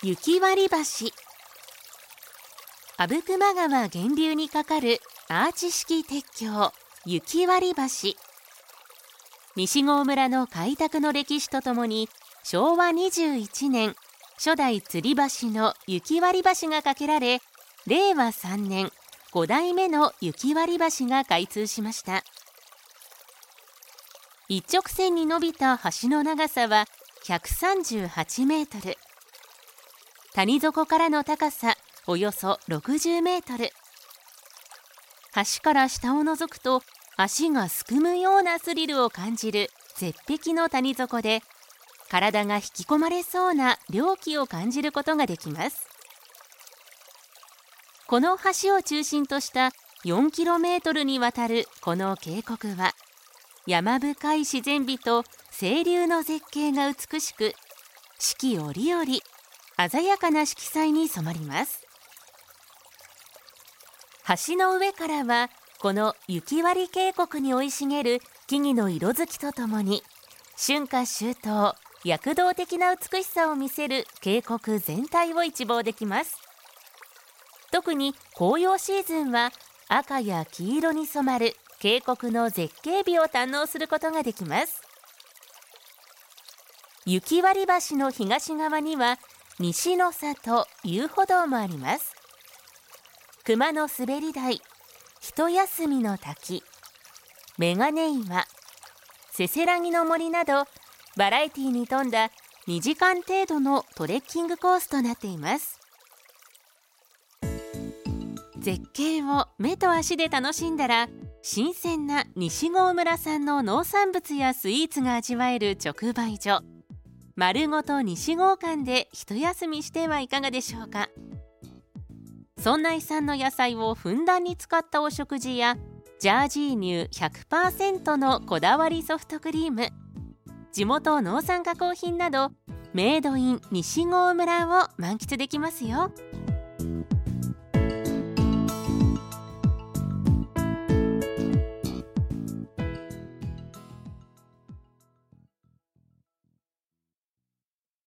雪割橋。阿武隈川源流に架かるアーチ式鉄橋、雪割橋。西郷村の開拓の歴史とともに、昭和21年、初代吊り橋の雪割橋が架けられ、令和3年、5代目の雪割橋が開通しました。一直線に伸びた橋の長さは138メートル。谷底からの高さおよそ60メートル。橋から下を覗くと足がすくむようなスリルを感じる絶壁の谷底で、体が引き込まれそうな猟奇を感じることができます。この橋を中心とした4キロメートルにわたるこの渓谷は、山深い自然美と清流の絶景が美しく、四季折々鮮やかな色彩に染まります。橋の上からは、この雪割渓谷に生い茂る木々の色づきとともに、春夏秋冬躍動的な美しさを見せる渓谷全体を一望できます。特に紅葉シーズンは赤や黄色に染まる渓谷の絶景美を堪能することができます。雪割橋の東側には西の里遊歩道もあります。熊の滑り台、一休みの滝、メガネ岩、せせらぎの森など、バラエティに富んだ2時間程度のトレッキングコースとなっています。絶景を目と足で楽しんだら、新鮮な西郷村産の農産物やスイーツが味わえる直売所、丸ごと西郷館で一休みしてはいかがでしょうか。村内産の野菜をふんだんに使ったお食事や、ジャージー乳 100% のこだわりソフトクリーム、地元農産加工品など、メイドイン西郷村を満喫できますよ。